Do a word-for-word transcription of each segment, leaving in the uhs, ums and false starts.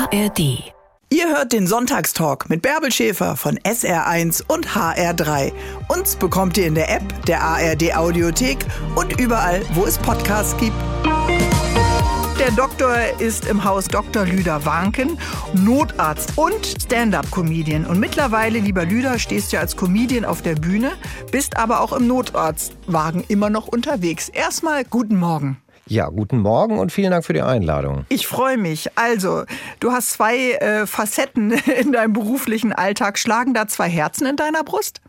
R D. Ihr hört den Sonntagstalk mit Bärbel Schäfer von S R eins und H R drei. Uns bekommt ihr in der App, der A R D Audiothek und überall, wo es Podcasts gibt. Der Doktor ist im Haus Doktor Lüder Warnken, Notarzt und Stand-up-Comedian. Und mittlerweile, lieber Lüder, stehst du als Comedian auf der Bühne, bist aber auch im Notarztwagen immer noch unterwegs. Erstmal guten Morgen. Ja, guten Morgen und vielen Dank für die Einladung. Ich freue mich. Also, du hast zwei äh, Facetten in deinem beruflichen Alltag. Schlagen da zwei Herzen in deiner Brust?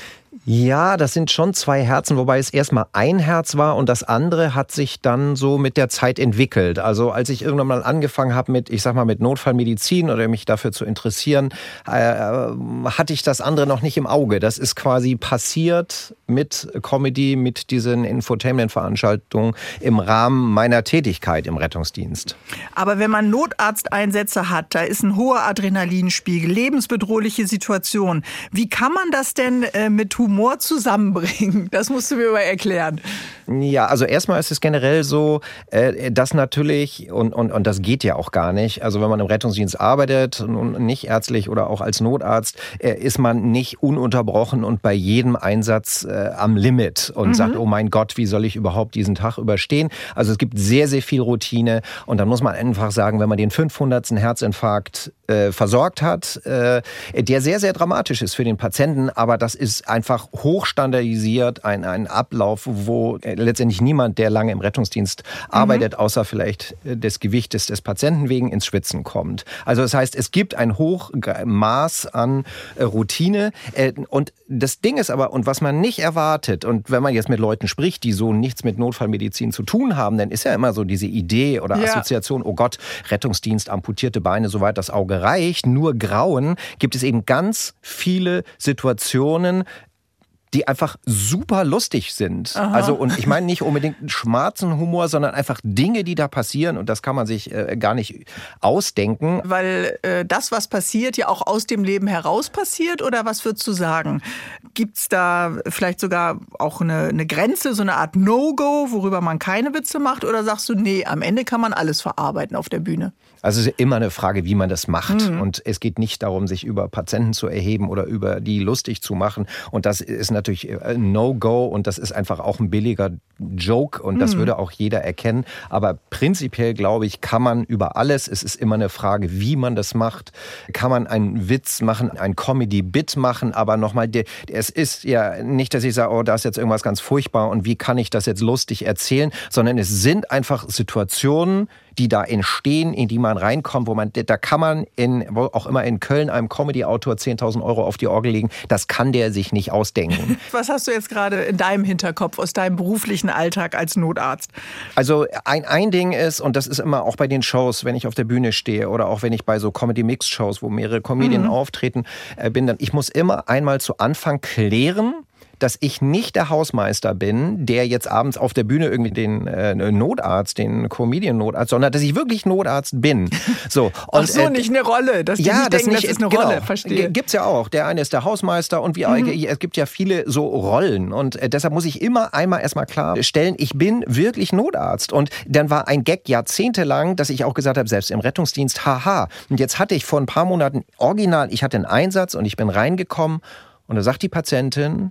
Ja, das sind schon zwei Herzen, wobei es erstmal ein Herz war und das andere hat sich dann so mit der Zeit entwickelt. Also als ich irgendwann mal angefangen habe mit, ich sag mal, mit Notfallmedizin oder mich dafür zu interessieren, äh, hatte ich das andere noch nicht im Auge. Das ist quasi passiert mit Comedy, mit diesen Infotainment-Veranstaltungen im Rahmen meiner Tätigkeit im Rettungsdienst. Aber wenn man Notarzteinsätze hat, da ist ein hoher Adrenalinspiegel, lebensbedrohliche Situation. Wie kann man das denn äh, mit Humor zusammenbringen? Das musst du mir mal erklären. Ja, also erstmal ist es generell so, äh, dass natürlich, und, und, und das geht ja auch gar nicht, also wenn man im Rettungsdienst arbeitet, nicht ärztlich oder auch als Notarzt, äh, ist man nicht ununterbrochen und bei jedem Einsatz äh, am Limit und mhm. sagt, oh mein Gott, wie soll ich überhaupt diesen Tag überstehen? Also es gibt sehr, sehr viel Routine und dann muss man einfach sagen, wenn man den fünfhundertsten Herzinfarkt äh, versorgt hat, äh, der sehr, sehr dramatisch ist für den Patienten, aber das ist einfach hochstandardisiert, ein, ein Ablauf, wo letztendlich niemand, der lange im Rettungsdienst arbeitet, mhm. außer vielleicht des Gewichtes des Patienten wegen, ins Schwitzen kommt. Also das heißt, es gibt ein Hochmaß an Routine. Und das Ding ist aber, und was man nicht erwartet, und wenn man jetzt mit Leuten spricht, die so nichts mit Notfallmedizin zu tun haben, dann ist ja immer so diese Idee oder ja. Assoziation, oh Gott, Rettungsdienst, amputierte Beine, soweit das Auge reicht. Nur Grauen gibt es eben ganz viele Situationen, die einfach super lustig sind. Aha. Also, und ich meine nicht unbedingt Schmarzenhumor, sondern einfach Dinge, die da passieren und das kann man sich äh, gar nicht ausdenken. Weil äh, das, was passiert, ja auch aus dem Leben heraus passiert, oder was würdest du sagen? Gibt's da vielleicht sogar auch eine, eine Grenze, so eine Art No-Go, worüber man keine Witze macht, oder sagst du, nee, am Ende kann man alles verarbeiten auf der Bühne? Also es ist immer eine Frage, wie man das macht. Mhm. Und es geht nicht darum, sich über Patienten zu erheben oder über die lustig zu machen. Und das ist natürlich ein No-Go und das ist einfach auch ein billiger Joke und das mhm. würde auch jeder erkennen. Aber prinzipiell, glaube ich, kann man über alles, es ist immer eine Frage, wie man das macht. Kann man einen Witz machen, ein Comedy-Bit machen, aber nochmal, es ist ja nicht, dass ich sage, oh, da ist jetzt irgendwas ganz furchtbar und wie kann ich das jetzt lustig erzählen, sondern es sind einfach Situationen, die da entstehen, in die man reinkommt, wo man, da kann man in, wo auch immer in Köln einem Comedy-Autor zehntausend Euro auf die Orgel legen, das kann der sich nicht ausdenken. Was hast du jetzt gerade in deinem Hinterkopf aus deinem beruflichen Alltag als Notarzt? Also ein, ein Ding ist, und das ist immer auch bei den Shows, wenn ich auf der Bühne stehe oder auch wenn ich bei so Comedy-Mix-Shows, wo mehrere Comedien mhm. auftreten, äh, bin, dann ich muss immer einmal zu Anfang klären, dass ich nicht der Hausmeister bin, der jetzt abends auf der Bühne irgendwie den äh, Notarzt, den Comedian-Notarzt, sondern dass ich wirklich Notarzt bin. So, und, Ach so, äh, nicht eine Rolle, dass die ja, nicht das denken, nicht, das ist eine genau, Rolle, verstehe. Gibt's ja auch. Der eine ist der Hausmeister und wie mhm. es gibt ja viele so Rollen und äh, deshalb muss ich immer einmal erstmal klarstellen, ich bin wirklich Notarzt und dann war ein Gag jahrzehntelang, dass ich auch gesagt habe, selbst im Rettungsdienst, haha. Und jetzt hatte ich vor ein paar Monaten original, ich hatte einen Einsatz und ich bin reingekommen und da sagt die Patientin,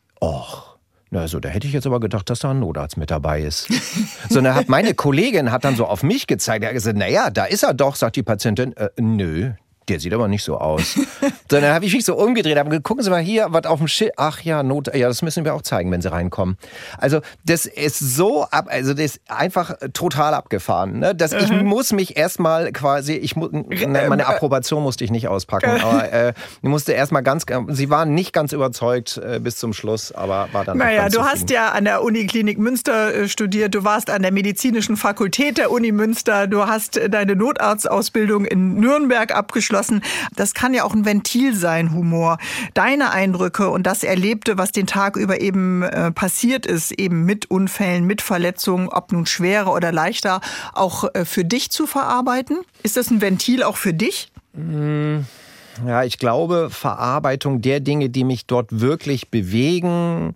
Och, na so, da hätte ich jetzt aber gedacht, dass da ein Notarzt mit dabei ist. So, dann hat meine Kollegin hat dann so auf mich gezeigt, er hat gesagt, naja, da ist er doch, sagt die Patientin, äh, nö. Der sieht aber nicht so aus. So, dann habe ich mich so umgedreht, habe gesagt, gucken Sie mal hier, was auf dem Schild. Ach ja, Not, ja, das müssen wir auch zeigen, wenn Sie reinkommen. Also das ist so ab, also das ist einfach total abgefahren. Ne? Dass ich muss mich erstmal quasi, ich mu, ne, meine Approbation musste ich nicht auspacken, aber äh, ich musste erstmal ganz, Sie waren nicht ganz überzeugt äh, bis zum Schluss, aber war dann. Naja, ganz du zufrieden. hast ja an der Uniklinik Münster äh, studiert, du warst an der medizinischen Fakultät der Uni Münster, du hast deine Notarztausbildung in Nürnberg abgeschlossen. Das kann ja auch ein Ventil sein, Humor. Deine Eindrücke und das Erlebte, was den Tag über eben äh, passiert ist, eben mit Unfällen, mit Verletzungen, ob nun schwerer oder leichter, auch äh, für dich zu verarbeiten? Ist das ein Ventil auch für dich? Ja, ich glaube, Verarbeitung der Dinge, die mich dort wirklich bewegen,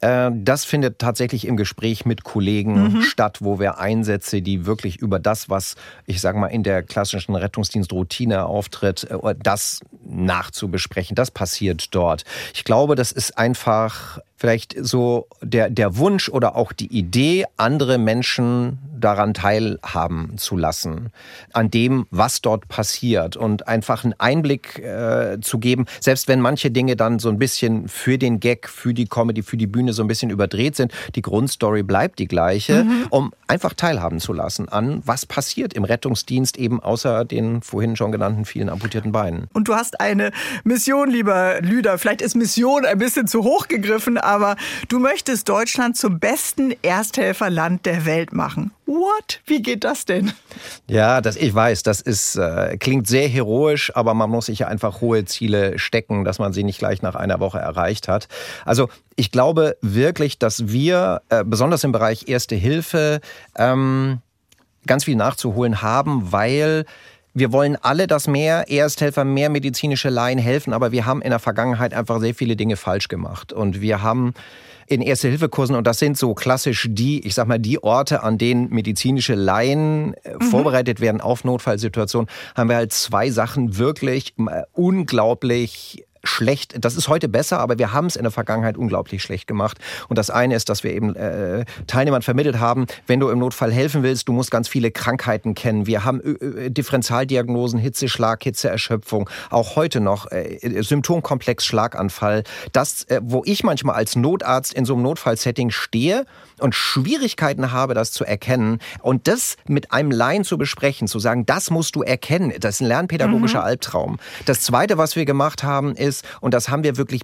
Äh, das findet tatsächlich im Gespräch mit Kollegen mhm. statt, wo wir Einsätze, die wirklich über das, was ich sage mal in der klassischen Rettungsdienstroutine auftritt, äh, das nachzubesprechen. Das passiert dort. Ich glaube, das ist einfach vielleicht so der, der Wunsch oder auch die Idee, andere Menschen daran teilhaben zu lassen, an dem, was dort passiert und einfach einen Einblick äh, zu geben, selbst wenn manche Dinge dann so ein bisschen für den Gag, für die Comedy, für die Bühne so ein bisschen überdreht sind, die Grundstory bleibt die gleiche, mhm. um einfach teilhaben zu lassen an, was passiert im Rettungsdienst eben außer den vorhin schon genannten vielen amputierten Beinen. Und du hast eine Mission, lieber Lüder, vielleicht ist Mission ein bisschen zu hoch gegriffen, aber du möchtest Deutschland zum besten Ersthelferland der Welt machen. What? Wie geht das denn? Ja, das, ich weiß, das ist, äh, klingt sehr heroisch, aber man muss sich ja einfach hohe Ziele stecken, dass man sie nicht gleich nach einer Woche erreicht hat. Also ich glaube wirklich, dass wir, äh, besonders im Bereich Erste Hilfe, ähm, ganz viel nachzuholen haben, weil wir wollen alle, dass mehr Ersthelfer, mehr medizinische Laien helfen, aber wir haben in der Vergangenheit einfach sehr viele Dinge falsch gemacht. Und wir haben in Erste-Hilfe-Kursen, und das sind so klassisch die, ich sag mal, die Orte, an denen medizinische Laien mhm. vorbereitet werden auf Notfallsituationen, haben wir halt zwei Sachen wirklich unglaublich schlecht. Das ist heute besser, aber wir haben es in der Vergangenheit unglaublich schlecht gemacht. Und das eine ist, dass wir eben äh, Teilnehmern vermittelt haben, wenn du im Notfall helfen willst, du musst ganz viele Krankheiten kennen. Wir haben äh, Differentialdiagnosen, Hitzeschlag, Hitzeerschöpfung, auch heute noch äh, Symptomkomplex Schlaganfall. Das, äh, wo ich manchmal als Notarzt in so einem Notfallsetting stehe und Schwierigkeiten habe, das zu erkennen und das mit einem Laien zu besprechen, zu sagen, das musst du erkennen, das ist ein lernpädagogischer mhm. Albtraum. Das Zweite, was wir gemacht haben, ist, und das haben wir wirklich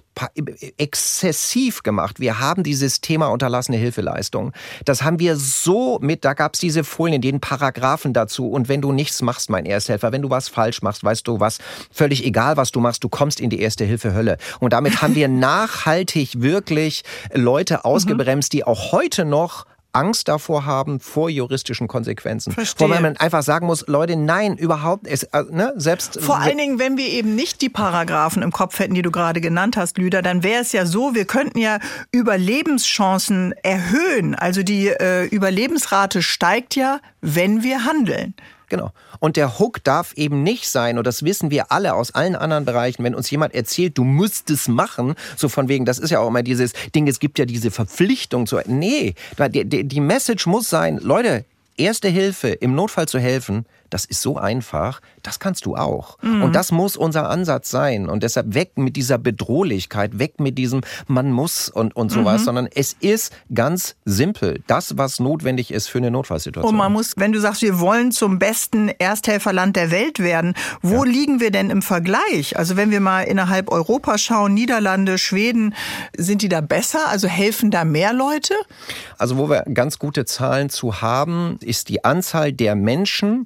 exzessiv gemacht. Wir haben dieses Thema unterlassene Hilfeleistung. Das haben wir so mit, da gab es diese Folien, in denen Paragraphen dazu. Und wenn du nichts machst, mein Ersthelfer, wenn du was falsch machst, weißt du was, völlig egal, was du machst, du kommst in die Erste-Hilfe-Hölle. Und damit haben wir nachhaltig wirklich Leute ausgebremst, die auch heute noch Angst davor haben, vor juristischen Konsequenzen. Verstehe. Wo man einfach sagen muss, Leute, nein, überhaupt, es, ne, selbst... Vor allen Dingen, wenn wir eben nicht die Paragraphen im Kopf hätten, die du gerade genannt hast, Lüder, dann wäre es ja so, wir könnten ja Überlebenschancen erhöhen. Also die äh, Überlebensrate steigt ja, wenn wir handeln. Genau. Und der Hook darf eben nicht sein, und das wissen wir alle aus allen anderen Bereichen, wenn uns jemand erzählt, du musst es machen, so von wegen, das ist ja auch immer dieses Ding, es gibt ja diese Verpflichtung zu, nee, die, die, die Message muss sein, Leute, Erste Hilfe, im Notfall zu helfen, das ist so einfach, das kannst du auch. Mhm. Und das muss unser Ansatz sein. Und deshalb weg mit dieser Bedrohlichkeit, weg mit diesem man muss und, und sowas, mhm. sondern es ist ganz simpel, das, was notwendig ist für eine Notfallsituation. Und man muss, wenn du sagst, wir wollen zum besten Ersthelferland der Welt werden, wo ja. liegen wir denn im Vergleich? Also wenn wir mal innerhalb Europa schauen, Niederlande, Schweden, sind die da besser? Also helfen da mehr Leute? Also wo wir ganz gute Zahlen zu haben, ist die Anzahl der Menschen,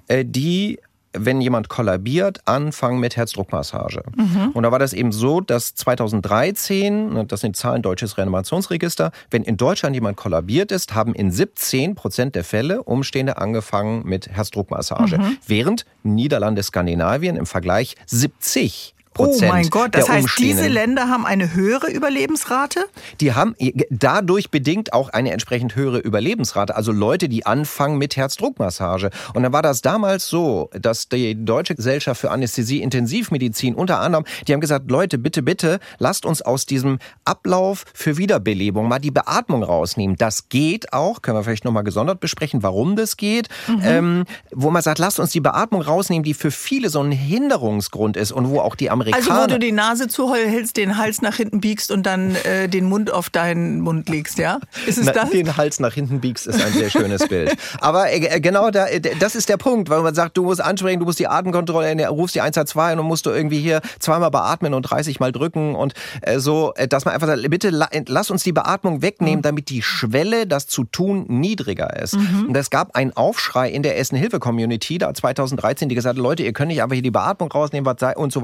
die, wenn jemand kollabiert, anfangen mit Herzdruckmassage. Mhm. Und da war das eben so, dass zweitausenddreizehn, das sind Zahlen Deutsches Reanimationsregister, wenn in Deutschland jemand kollabiert ist, haben in siebzehn Prozent der Fälle Umstehende angefangen mit Herzdruckmassage. Mhm. Während Niederlande, Skandinavien im Vergleich siebzig Oh mein Gott, das heißt, diese Länder haben eine höhere Überlebensrate? Die haben dadurch bedingt auch eine entsprechend höhere Überlebensrate. Also Leute, die anfangen mit Herzdruckmassage. Und dann war das damals so, dass die Deutsche Gesellschaft für Anästhesie-Intensivmedizin unter anderem, die haben gesagt, Leute, bitte, bitte, lasst uns aus diesem Ablauf für Wiederbelebung mal die Beatmung rausnehmen. Das geht auch, können wir vielleicht nochmal gesondert besprechen, warum das geht. Mhm. Ähm, wo man sagt, lasst uns die Beatmung rausnehmen, die für viele so ein Hinderungsgrund ist und wo auch die Amerikaner... Also wo du die Nase zuhältst, den Hals nach hinten biegst und dann äh, den Mund auf deinen Mund legst, ja? Ist es Na, das? Den Hals nach hinten biegst ist ein sehr schönes Bild. Aber äh, genau da, das ist der Punkt, weil man sagt, du musst ansprechen, du musst die Atemkontrolle, rufst die eins eins zwei und dann musst du irgendwie hier zweimal beatmen und dreißig Mal drücken und äh, so, dass man einfach sagt, bitte la, lass uns die Beatmung wegnehmen, mhm. damit die Schwelle, das zu tun, niedriger ist. Mhm. Und es gab einen Aufschrei in der Ersten-Hilfe-Community da zweitausenddreizehn, die gesagt hat, Leute, ihr könnt nicht einfach hier die Beatmung rausnehmen was sei, und so weiter.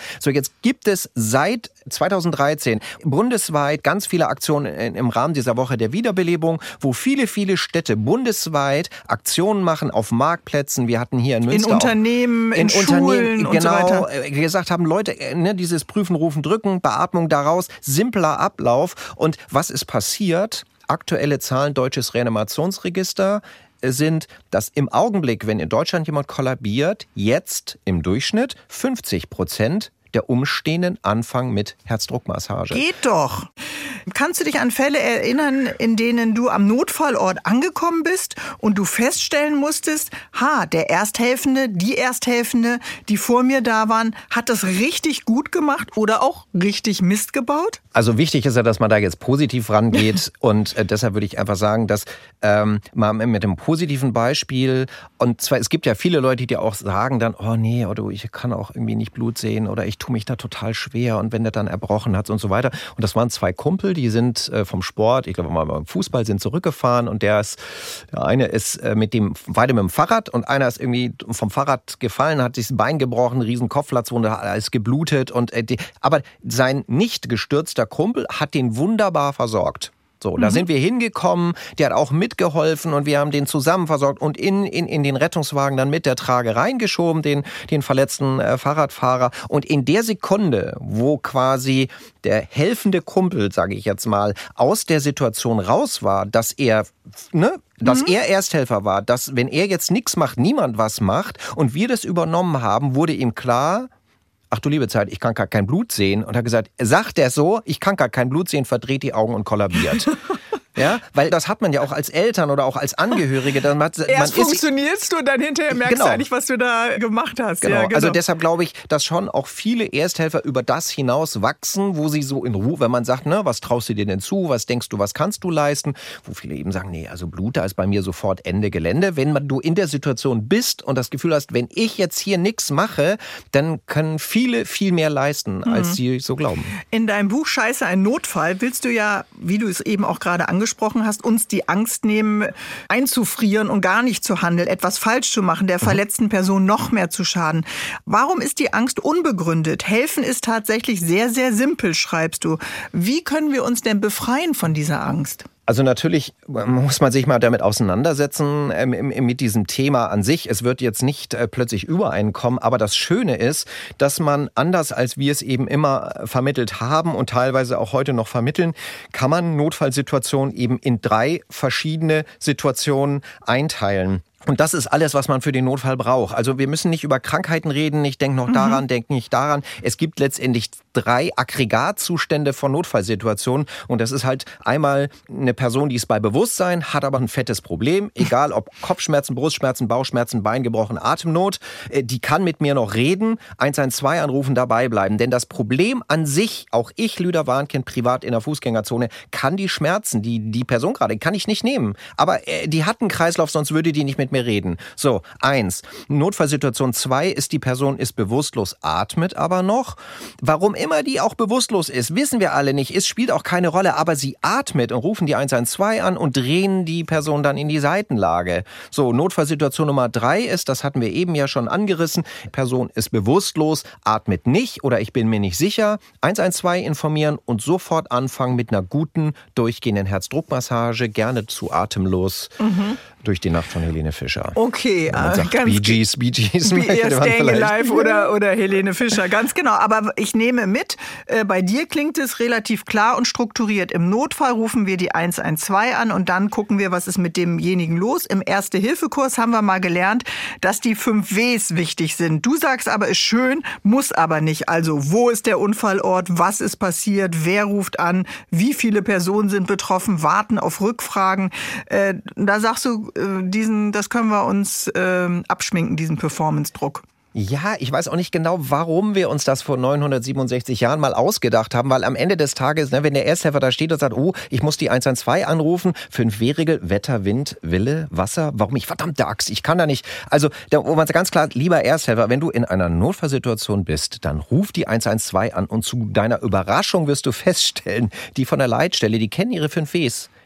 So, jetzt gibt es seit zweitausenddreizehn bundesweit ganz viele Aktionen im Rahmen dieser Woche der Wiederbelebung, wo viele, viele Städte bundesweit Aktionen machen auf Marktplätzen. Wir hatten hier in Münster in Unternehmen, auch, in, in Schulen Unternehmen, und genau, so weiter. Gesagt haben, Leute, ne, dieses Prüfen, Rufen, Drücken, Beatmung daraus, simpler Ablauf. Und was ist passiert? Aktuelle Zahlen Deutsches Reanimationsregister sind, dass im Augenblick, wenn in Deutschland jemand kollabiert, jetzt im Durchschnitt fünfzig Prozent der Umstehenden anfangen mit Herzdruckmassage. Geht doch. Kannst du dich an Fälle erinnern, in denen du am Notfallort angekommen bist und du feststellen musstest, ha, der Ersthelfende, die Ersthelfende, die vor mir da waren, hat das richtig gut gemacht oder auch richtig Mist gebaut? Also wichtig ist ja, dass man da jetzt positiv rangeht und äh, deshalb würde ich einfach sagen, dass ähm, mal mit dem positiven Beispiel, und zwar es gibt ja viele Leute, die auch sagen dann, oh nee, oder ich kann auch irgendwie nicht Blut sehen oder ich tue mich da total schwer und wenn der dann erbrochen hat und so weiter. Und das waren zwei Kumpel, die sind äh, vom Sport, ich glaube mal beim Fußball, sind zurückgefahren und der ist, der eine ist äh, mit dem, beide mit dem Fahrrad und einer ist irgendwie vom Fahrrad gefallen, hat sich das Bein gebrochen, riesen Kopfplatzwunde, hat alles geblutet und äh, die, aber sein nicht gestürzter Kumpel hat den wunderbar versorgt. So, da mhm. sind wir hingekommen, der hat auch mitgeholfen und wir haben den zusammen versorgt und in, in, in den Rettungswagen dann mit der Trage reingeschoben, den, den verletzten äh, Fahrradfahrer. Und in der Sekunde, wo quasi der helfende Kumpel, sage ich jetzt mal, aus der Situation raus war, dass er, ne, dass mhm. er Ersthelfer war, dass wenn er jetzt nichts macht, niemand was macht und wir das übernommen haben, wurde ihm klar, ach du liebe Zeit, ich kann gar kein Blut sehen. Und er hat gesagt, sagt er so, ich kann gar kein Blut sehen, verdreht die Augen und kollabiert. Ja, weil das hat man ja auch als Eltern oder auch als Angehörige. Dann hat, Erst man funktionierst du und dann hinterher merkst genau. du eigentlich, was du da gemacht hast. Genau. Ja, genau. Also deshalb glaube ich, dass schon auch viele Ersthelfer über das hinaus wachsen, wo sie so in Ruhe, wenn man sagt, ne, was traust du dir denn zu, was denkst du, was kannst du leisten, wo viele eben sagen, nee, also Blut, da ist bei mir sofort Ende Gelände. Wenn man, du in der Situation bist und das Gefühl hast, wenn ich jetzt hier nichts mache, dann können viele viel mehr leisten, mhm. als sie so glauben. In deinem Buch Scheiße, ein Notfall willst du ja, wie du es eben auch gerade angesprochen hast, uns die Angst nehmen, einzufrieren und gar nicht zu handeln, etwas falsch zu machen, der verletzten Person noch mehr zu schaden. Warum ist die Angst unbegründet? Helfen ist tatsächlich sehr, sehr simpel, schreibst du. Wie können wir uns denn befreien von dieser Angst? Also natürlich muss man sich mal damit auseinandersetzen, äh, mit diesem Thema an sich. Es wird jetzt nicht äh, plötzlich übereinkommen, aber das Schöne ist, dass man anders als wir es eben immer vermittelt haben und teilweise auch heute noch vermitteln, kann man Notfallsituationen eben in drei verschiedene Situationen einteilen. Und das ist alles, was man für den Notfall braucht. Also wir müssen nicht über Krankheiten reden, ich denke noch daran, mhm. denke nicht daran. Es gibt letztendlich drei Aggregatzustände von Notfallsituationen. Und das ist halt einmal eine Person, die ist bei Bewusstsein, hat aber ein fettes Problem. Egal ob Kopfschmerzen, Brustschmerzen, Bauchschmerzen, Bein gebrochen, Atemnot. Die kann mit mir noch reden, eins eins zwei anrufen, dabei bleiben. Denn das Problem an sich, auch ich, Lüder Warnkind, privat in der Fußgängerzone, kann die Schmerzen, die die Person gerade, kann ich nicht nehmen. Aber die hat einen Kreislauf, sonst würde die nicht mit mir reden. So, eins. Notfallsituation zwei ist, die Person ist bewusstlos, atmet aber noch. Warum immer die auch bewusstlos ist, wissen wir alle nicht. Es spielt auch keine Rolle, aber sie atmet und rufen die eins eins zwei an und drehen die Person dann in die Seitenlage. So, Notfallsituation Nummer drei ist, das hatten wir eben ja schon angerissen, Person ist bewusstlos, atmet nicht oder ich bin mir nicht sicher. eins eins zwei informieren und sofort anfangen mit einer guten, durchgehenden Herzdruckmassage, gerne zu atemlos. Mhm. Durch die Nacht von Helene Fischer. Okay, man sagt, ganz Bee Gees, Bee Gees. Be Staying Alive oder, oder Helene Fischer, ganz genau. Aber ich nehme mit, äh, bei dir klingt es relativ klar und strukturiert. Im Notfall rufen wir die eins eins zwei an und dann gucken wir, was ist mit demjenigen los. Im Erste-Hilfe-Kurs haben wir mal gelernt, dass die fünf Ws wichtig sind. Du sagst aber, ist schön, muss aber nicht. Also, wo ist der Unfallort, was ist passiert, wer ruft an, wie viele Personen sind betroffen, warten auf Rückfragen. Äh, da sagst du, diesen, das können wir uns äh, abschminken, diesen Performance-Druck. Ja, ich weiß auch nicht genau, warum wir uns das vor neunhundertsiebenundsechzig Jahren mal ausgedacht haben, weil am Ende des Tages, ne, wenn der Ersthelfer da steht und sagt, oh, ich muss die eins eins zwei anrufen, fünf W-Regel, Wetter, Wind, Wille, Wasser, warum ich, verdammte Axt, ich kann da nicht. Also, da, wo man sagt ganz klar, lieber Ersthelfer, wenn du in einer Notfallsituation bist, dann ruf die eins eins zwei an und zu deiner Überraschung wirst du feststellen, die von der Leitstelle, die kennen ihre fünf Ws.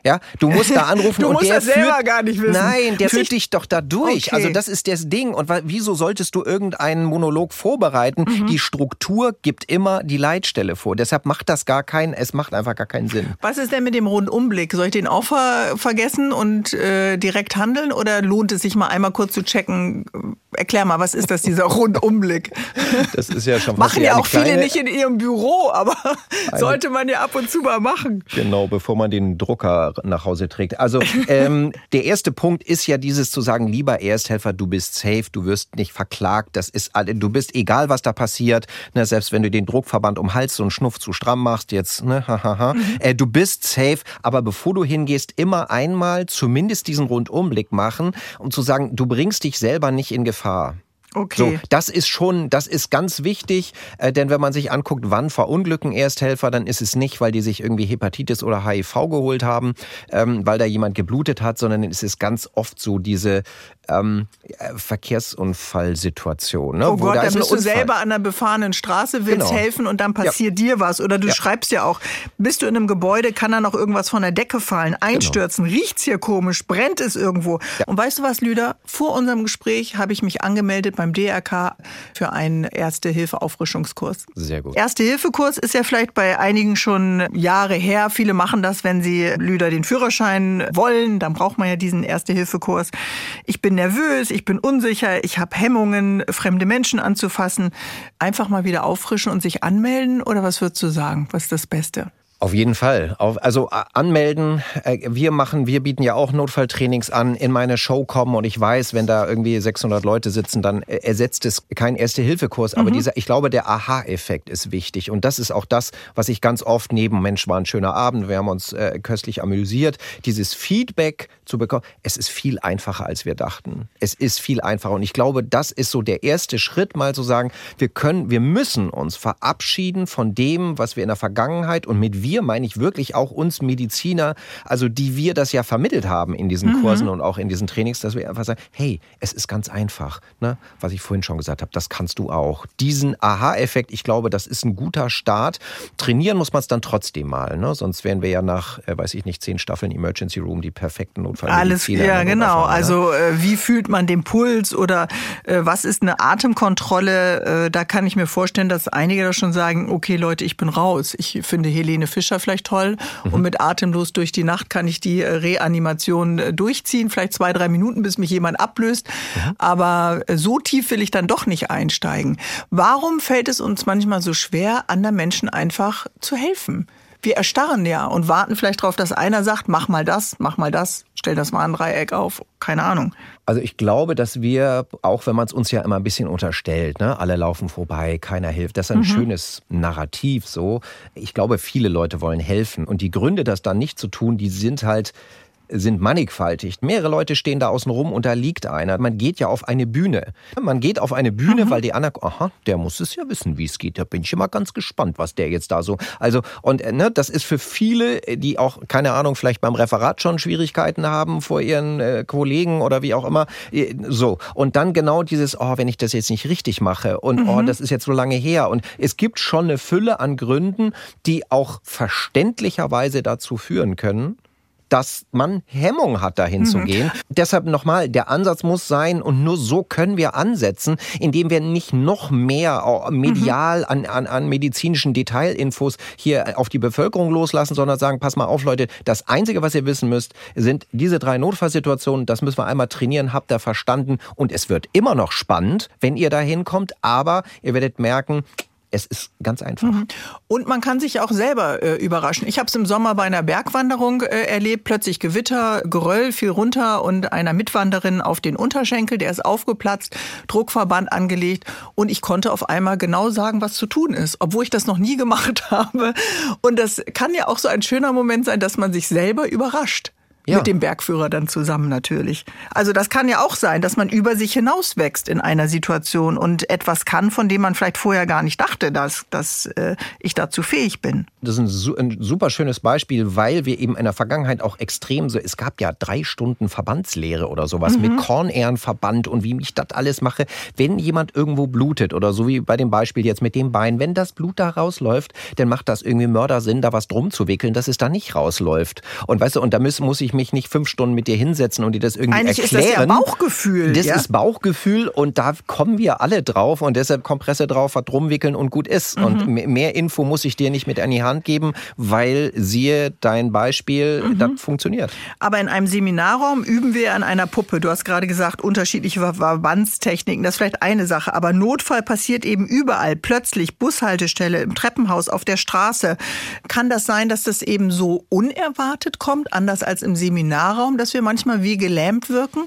Ja, du musst da anrufen du und musst der das selber führt, gar nicht wissen. Nein, der führt dich doch da durch. Okay. Also das ist das Ding. Und wieso solltest du irgendeinen Monolog vorbereiten? Mhm. Die Struktur gibt immer die Leitstelle vor. Deshalb macht das gar keinen, es macht einfach gar keinen Sinn. Was ist denn mit dem Rundumblick? Soll ich den auch ver- vergessen und äh, direkt handeln? Oder lohnt es sich mal einmal kurz zu checken? Erklär mal, was ist das, dieser Rundumblick? Das ist ja schon Machen ja auch kleine... viele nicht in ihrem Büro, aber eine... sollte man ja ab und zu mal machen. Genau, bevor man den Drucker nach Hause trägt. Also ähm, der erste Punkt ist ja dieses zu sagen, lieber Ersthelfer, du bist safe, du wirst nicht verklagt, das ist, du bist egal, was da passiert, ne, selbst wenn du den Druckverband um den Hals so einen Schnuff zu stramm machst, jetzt, ne, hahaha, mhm. äh, du bist safe, aber bevor du hingehst, immer einmal zumindest diesen Rundumblick machen, um zu sagen, du bringst dich selber nicht in Gefahr. Okay. So, das ist schon, das ist ganz wichtig, äh, denn wenn man sich anguckt, wann verunglücken Ersthelfer, dann ist es nicht, weil die sich irgendwie Hepatitis oder H I V geholt haben, ähm, weil da jemand geblutet hat, sondern es ist ganz oft so diese ähm, Verkehrsunfallsituation. Ne? Oh Wo Gott, da dann bist du Unfall. selber an einer befahrenen Straße, willst Genau. helfen und dann passiert ja. dir was. Oder du ja. schreibst ja auch, bist du in einem Gebäude, kann da noch irgendwas von der Decke fallen, einstürzen, genau. Riecht's hier komisch, brennt es irgendwo. Ja. Und weißt du was, Lüder? Vor unserem Gespräch habe ich mich angemeldet beim D R K für einen Erste-Hilfe-Auffrischungskurs. Sehr gut. Erste-Hilfe-Kurs ist ja vielleicht bei einigen schon Jahre her. Viele machen das, wenn sie, Lüder, den Führerschein wollen. Dann braucht man ja diesen Erste-Hilfe-Kurs. Ich bin nervös, ich bin unsicher, ich habe Hemmungen, fremde Menschen anzufassen. Einfach mal wieder auffrischen und sich anmelden? Oder was würdest du sagen? Was ist das Beste? Auf jeden Fall. Also anmelden, wir machen, wir bieten ja auch Notfalltrainings an, in meine Show kommen und ich weiß, wenn da irgendwie sechshundert Leute sitzen, dann ersetzt es keinen Erste-Hilfe-Kurs. Aber mhm. dieser, ich glaube, der Aha-Effekt ist wichtig und das ist auch das, was ich ganz oft neben, Mensch, war ein schöner Abend, wir haben uns äh, köstlich amüsiert, dieses Feedback zu bekommen, es ist viel einfacher, als wir dachten. Es ist viel einfacher und ich glaube, das ist so der erste Schritt, mal zu sagen, wir können, wir müssen uns verabschieden von dem, was wir in der Vergangenheit und mit wir meine ich wirklich auch uns Mediziner, also die wir das ja vermittelt haben in diesen Kursen mhm. und auch in diesen Trainings, dass wir einfach sagen, hey, es ist ganz einfach, ne? Was ich vorhin schon gesagt habe, das kannst du auch. Diesen Aha-Effekt, ich glaube, das ist ein guter Start. Trainieren muss man es dann trotzdem mal, ne? Sonst wären wir ja nach, äh, weiß ich nicht, zehn Staffeln Emergency Room die perfekten Notfallmediziner. Alles, ja genau, also äh, wie fühlt man den Puls oder äh, was ist eine Atemkontrolle? Äh, da kann ich mir vorstellen, dass einige da schon sagen, okay Leute, ich bin raus. Ich finde Helene Fischer vielleicht toll mhm. und mit Atemlos durch die Nacht kann ich die Reanimation durchziehen, vielleicht zwei, drei Minuten, bis mich jemand ablöst, mhm. aber so tief will ich dann doch nicht einsteigen. Warum fällt es uns manchmal so schwer, anderen Menschen einfach zu helfen? Wir erstarren ja und warten vielleicht darauf, dass einer sagt, mach mal das, mach mal das, stell das Warndreieck auf, keine Ahnung. Also ich glaube, dass wir, auch wenn man es uns ja immer ein bisschen unterstellt, ne, alle laufen vorbei, keiner hilft, das ist ein mhm. schönes Narrativ so. Ich glaube, viele Leute wollen helfen und die Gründe, das dann nicht zu tun, die sind halt sind mannigfaltig. Mehrere Leute stehen da außen rum und da liegt einer. Man geht ja auf eine Bühne. Man geht auf eine Bühne, mhm. weil die anderen, aha, der muss es ja wissen, wie es geht. Da bin ich immer ganz gespannt, was der jetzt da so... Also, und ne, das ist für viele, die auch, keine Ahnung, vielleicht beim Referat schon Schwierigkeiten haben vor ihren äh, Kollegen oder wie auch immer. So. Und dann genau dieses, oh, wenn ich das jetzt nicht richtig mache und mhm. oh, das ist jetzt so lange her. Und es gibt schon eine Fülle an Gründen, die auch verständlicherweise dazu führen können, dass man Hemmung hat, dahin mhm. zu gehen. Deshalb nochmal, der Ansatz muss sein, und nur so können wir ansetzen, indem wir nicht noch mehr medial mhm. an, an, an medizinischen Detailinfos hier auf die Bevölkerung loslassen, sondern sagen, pass mal auf, Leute, das Einzige, was ihr wissen müsst, sind diese drei Notfallsituationen, das müssen wir einmal trainieren, habt ihr verstanden, und es wird immer noch spannend, wenn ihr dahin kommt, aber ihr werdet merken, es ist ganz einfach. Und man kann sich auch selber äh, überraschen. Ich habe es im Sommer bei einer Bergwanderung äh, erlebt. Plötzlich Gewitter, Geröll fiel runter und einer Mitwanderin auf den Unterschenkel, der ist aufgeplatzt, Druckverband angelegt und ich konnte auf einmal genau sagen, was zu tun ist, obwohl ich das noch nie gemacht habe. Und das kann ja auch so ein schöner Moment sein, dass man sich selber überrascht. Ja. Mit dem Bergführer dann zusammen natürlich. Also das kann ja auch sein, dass man über sich hinauswächst in einer Situation und etwas kann, von dem man vielleicht vorher gar nicht dachte, dass, dass äh, ich dazu fähig bin. Das ist ein, ein super schönes Beispiel, weil wir eben in der Vergangenheit auch extrem so, es gab ja drei Stunden Verbandslehre oder sowas mhm. mit Kornehrenverband und wie ich das alles mache. Wenn jemand irgendwo blutet oder so wie bei dem Beispiel jetzt mit dem Bein, wenn das Blut da rausläuft, dann macht das irgendwie Mördersinn, da was drum zu wickeln, dass es da nicht rausläuft. Und weißt du, und da muss, muss ich mich nicht fünf Stunden mit dir hinsetzen und dir das irgendwie Eigentlich erklären. Eigentlich ist das ja Bauchgefühl. Das ja? ist Bauchgefühl und da kommen wir alle drauf und deshalb Kompresse drauf, was drum wickeln und gut ist. Mhm. Und mehr Info muss ich dir nicht mit an die Hand geben, weil siehe dein Beispiel, mhm. das funktioniert. Aber in einem Seminarraum üben wir an einer Puppe. Du hast gerade gesagt, unterschiedliche Verbandstechniken, das ist vielleicht eine Sache. Aber Notfall passiert eben überall. Plötzlich, Bushaltestelle, im Treppenhaus, auf der Straße. Kann das sein, dass das eben so unerwartet kommt, anders als im Seminarraum, dass wir manchmal wie gelähmt wirken?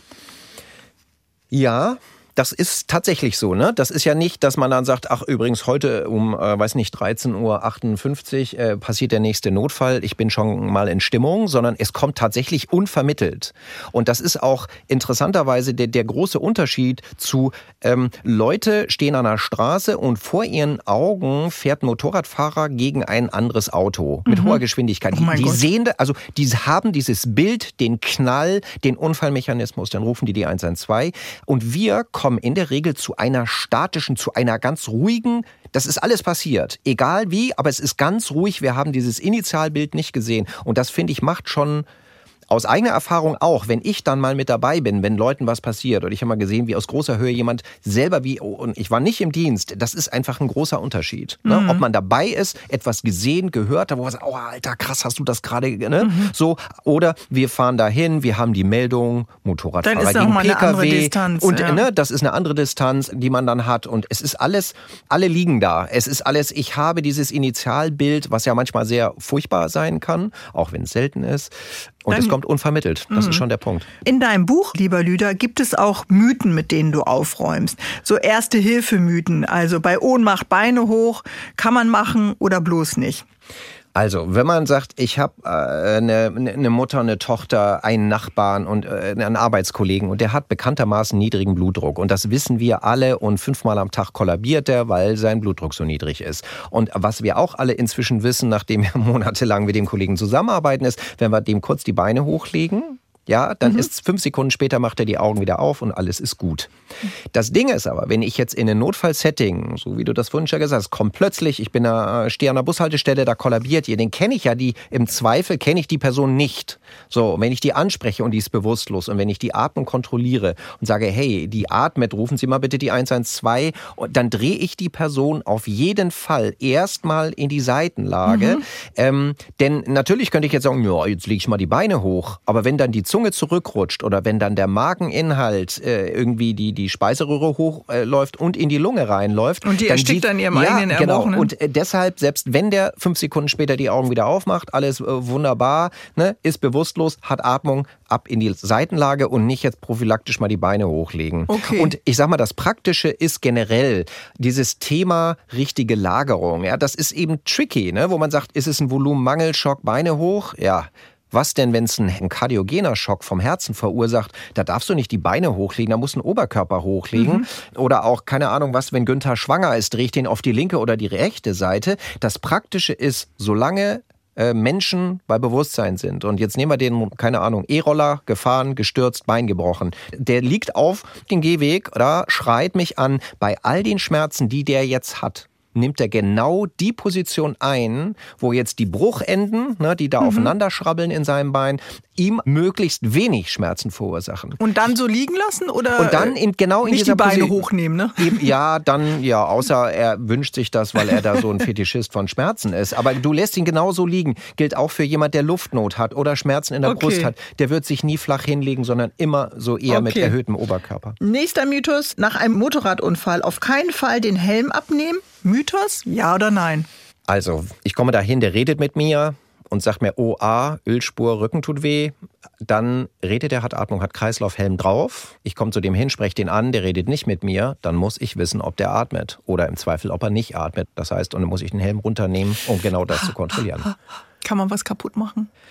Ja, das ist tatsächlich so, ne? Das ist ja nicht, dass man dann sagt, ach übrigens heute um, äh, weiß nicht, dreizehn Uhr achtundfünfzig äh, passiert der nächste Notfall, ich bin schon mal in Stimmung, sondern es kommt tatsächlich unvermittelt. Und das ist auch interessanterweise der, der große Unterschied zu ähm, Leute stehen an der Straße und vor ihren Augen fährt ein Motorradfahrer gegen ein anderes Auto mit mhm. hoher Geschwindigkeit. Oh mein die Gott. sehen, also die haben dieses Bild, den Knall, den Unfallmechanismus, dann rufen die die eins eins zwei und wir kommen in der Regel zu einer statischen, zu einer ganz ruhigen, das ist alles passiert, egal wie, aber es ist ganz ruhig, wir haben dieses Initialbild nicht gesehen und das, finde ich, macht schon aus eigener Erfahrung auch, wenn ich dann mal mit dabei bin, wenn Leuten was passiert und ich habe mal gesehen, wie aus großer Höhe jemand selber wie, oh, und ich war nicht im Dienst, das ist einfach ein großer Unterschied. Ne? Mhm. Ob man dabei ist, etwas gesehen, gehört, wo man sagt, oh Alter, krass, hast du das gerade, ne? Mhm. So, oder wir fahren dahin, wir haben die Meldung, Motorradfahrer dann ist gegen auch mal P K W. Eine andere Distanz, und ja. ne, das ist eine andere Distanz, die man dann hat und es ist alles, alle liegen da. Es ist alles, ich habe dieses Initialbild, was ja manchmal sehr furchtbar sein kann, auch wenn es selten ist. Und Dann, es kommt unvermittelt. Das mh. ist schon der Punkt. In deinem Buch, lieber Lüder, gibt es auch Mythen, mit denen du aufräumst. So Erste-Hilfe-Mythen. Also bei Ohnmacht Beine hoch, kann man machen oder bloß nicht. Also, wenn man sagt, ich habe äh, eine, eine Mutter, eine Tochter, einen Nachbarn und äh, einen Arbeitskollegen und der hat bekanntermaßen niedrigen Blutdruck und das wissen wir alle und fünfmal am Tag kollabiert er, weil sein Blutdruck so niedrig ist. Und was wir auch alle inzwischen wissen, nachdem wir monatelang mit dem Kollegen zusammenarbeiten, ist, wenn wir dem kurz die Beine hochlegen, ja, dann mhm. ist fünf Sekunden später macht er die Augen wieder auf und alles ist gut. Das Ding ist aber, wenn ich jetzt in einem Notfallsetting, so wie du das vorhin schon gesagt hast, kommt plötzlich, ich bin da, stehe an der Bushaltestelle, da kollabiert ihr, den kenne ich ja, die im Zweifel kenne ich die Person nicht. So, und wenn ich die anspreche und die ist bewusstlos und wenn ich die Atmung kontrolliere und sage, hey, die atmet, rufen Sie mal bitte die eins eins zwei, und dann drehe ich die Person auf jeden Fall erstmal in die Seitenlage. Mhm. Ähm, denn natürlich könnte ich jetzt sagen, ja, jetzt lege ich mal die Beine hoch, aber wenn dann die Zunge zurückrutscht oder wenn dann der Mageninhalt äh, irgendwie die, die Speiseröhre hochläuft äh, und in die Lunge reinläuft. Und die erstickt dann ihrem ja, eigenen genau. Erbrochenen. Und äh, deshalb, selbst wenn der fünf Sekunden später die Augen wieder aufmacht, alles äh, wunderbar, ne, ist bewusstlos, hat Atmung, ab in die Seitenlage und nicht jetzt prophylaktisch mal die Beine hochlegen. Okay. Und ich sag mal, das Praktische ist generell dieses Thema richtige Lagerung. Ja, das ist eben tricky, ne, wo man sagt, ist es ein Volumenmangelschock, Beine hoch? Ja. Was denn, wenn es ein kardiogener Schock vom Herzen verursacht? Da darfst du nicht die Beine hochlegen, da musst du den Oberkörper hochlegen. Mhm. Oder auch, keine Ahnung, was, wenn Günther schwanger ist, drehe ich den auf die linke oder die rechte Seite. Das Praktische ist, solange äh, Menschen bei Bewusstsein sind, und jetzt nehmen wir den, keine Ahnung, E-Roller, gefahren, gestürzt, Bein gebrochen. Der liegt auf dem Gehweg oder schreit mich an, bei all den Schmerzen, die der jetzt hat, nimmt er genau die Position ein, wo jetzt die Bruchenden, ne, die da mhm. aufeinander schrabbeln in seinem Bein, ihm möglichst wenig Schmerzen verursachen. Und dann so liegen lassen oder und dann in, genau in nicht dieser die Beine Posi- hochnehmen, ne? Ja, dann, ja, außer er wünscht sich das, weil er da so ein Fetischist von Schmerzen ist. Aber du lässt ihn genauso liegen. Gilt auch für jemand, der Luftnot hat oder Schmerzen in der okay. Brust hat. Der wird sich nie flach hinlegen, sondern immer so eher okay. mit erhöhtem Oberkörper. Nächster Mythos, nach einem Motorradunfall auf keinen Fall den Helm abnehmen. Mythos, ja oder nein? Also, ich komme dahin, der redet mit mir und sagt mir, oh, ah, Ölspur, Rücken tut weh. Dann redet er, hat Atmung, hat Kreislauf, Helm drauf. Ich komme zu dem hin, spreche den an, der redet nicht mit mir. Dann muss ich wissen, ob der atmet oder im Zweifel, ob er nicht atmet. Das heißt, und dann muss ich den Helm runternehmen, um genau das zu kontrollieren. Kann man was kaputt machen?